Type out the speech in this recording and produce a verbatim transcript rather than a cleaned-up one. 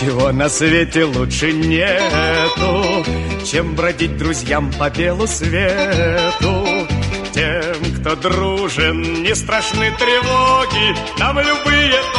Ничего на свете лучше нету, чем бродить друзьям по белу свету. Тем, кто дружен, не страшны тревоги, нам любые